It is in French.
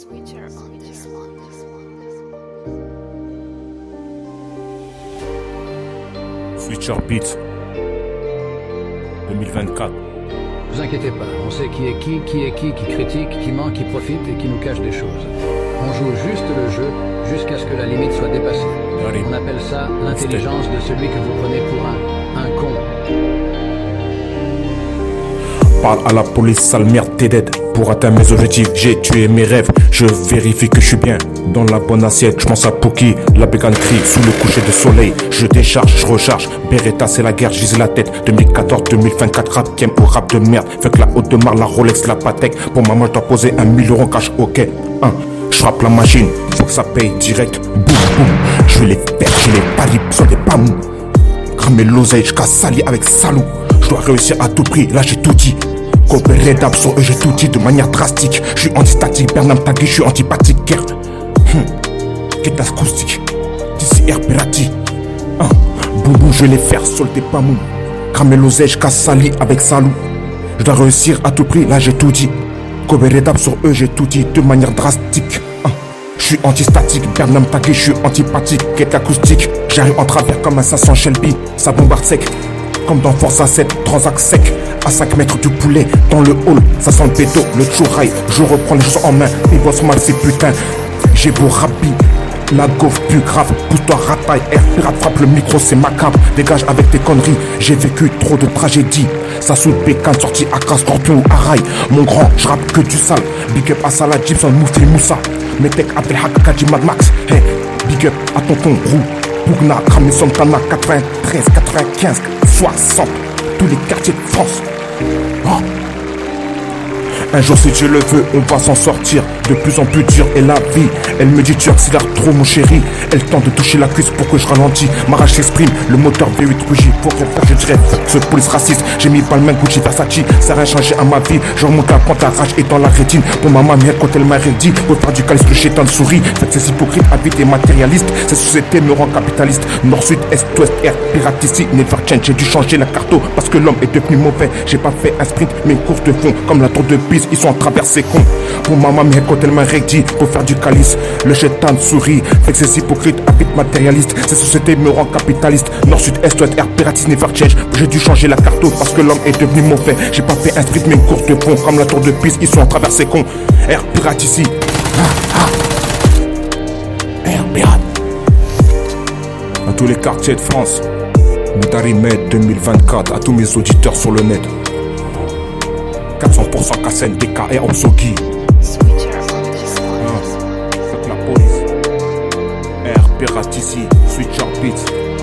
Switcher on this one. Switcher Beats 2024. Vous inquiétez pas, on sait qui est qui critique, qui ment, qui profite et qui nous cache des choses. On joue juste le jeu jusqu'à ce que la limite soit dépassée. On appelle ça l'intelligence de celui que vous prenez pour un con. Parle à la police, sale merde, t'es dead. Pour atteindre mes objectifs, j'ai tué mes rêves. Je vérifie que je suis bien dans la bonne assiette. Je pense à Pookie, la bégane crie sous le coucher de soleil. Je décharge, je recharge. Beretta, c'est la guerre, je vise la tête. 2014-2024, rap game au rap de merde. Fait que la haute de marre, la Rolex, la Patek. Pour maman, je dois poser 1 000 € cash, ok. Je frappe la machine, faut que ça paye direct. Boum, boum. Je vais les faire, j'ai les paris, besoin des pamous. Cramer l'oseille, je casse sali avec salou. Je dois réussir à tout prix, là j'ai tout dit. Coopérer d'ab sur eux, j'ai tout dit de manière drastique. Je suis anti-statique, Bernam Tagui, je suis antipathique. Guerre, qu'est-ce acoustique. D'ici air pirati. Boubou, je vais les faire solder pas mou. Cramer l'oseille, je casse sali avec salou. Je dois réussir à tout prix, là j'ai tout dit. Coopérer d'ab sur eux, j'ai tout dit de manière drastique. Je suis anti-statique, Bernam Tagui, je suis antipathique. Qu'est-ce acoustique. J'arrive en travers comme un 500 Shelby. Ça bombarde sec. Comme dans Force A7, Transac sec. À 5 mètres du poulet, dans le hall, ça sent le bédo, le chouraï. Je reprends les choses en main, ils bossent mal ces putains. J'ai beau rabi, la gaufre plus grave. Pousse-toi rataille, air pirate frappe le micro, c'est macabre. Dégage avec tes conneries, j'ai vécu trop de tragédies. Ça soude bécane, sorti à Scorpion ou Araï. Mon grand, je rappe que du sale. Big up à Salah, Gibson, Moufli, Moussa. Metek, Abdelhak, Kaji, Mad Max. Hey, big up à tonton Roux. Bougna, Kramé, Santana, 93, 95, 60. Tous les quartiers de France. Un jour si Dieu le veut, on va s'en sortir. De plus en plus dur est la vie. Elle me dit tu accélères trop mon chéri. Elle tente de toucher la cuisse pour que je ralentis. Ma rage s'exprime, le moteur V8 rougit. Pour rien faire je dirais fuck ce police raciste. J'ai mis Balmain, Gucci, Versace. Ça n'a rien changé à ma vie. Je remonte la pente, la rage est dans la rétine. Pour ma mamie quand elle m'a dit pour faire du calice le chétan sourit. Faites ces hypocrites, habites et matérialistes. Cette société me rend capitaliste. Nord, sud, est, ouest, air, pirate ici. Never change, j'ai dû changer la carte parce que l'homme est devenu mauvais. J'ai pas fait un sprint mais une course de fond. Comme la tour de Pise, ils sont en travers ces cons. Pour ma mamie quand elle m'a dit pour faire du calice, le chétan sourit. Fait que ces hypocrites habitent matérialistes. Cette société me rend capitaliste. Nord, sud, est, ouest, air, pirate never change. J'ai dû changer la carte parce que l'homme est devenu mauvais. J'ai pas fait un sprint mais une course de fond. Comme la tour de Pise, ils sont en travers ces cons. Air pirate ici. Air pirate. À tous les quartiers de France. Moudari Med 2024. À tous mes auditeurs sur le net. 400% Kassen, DK et Obsogi. Switcher on this one. Fuck la police. Air pirate ici. Switcher Beats.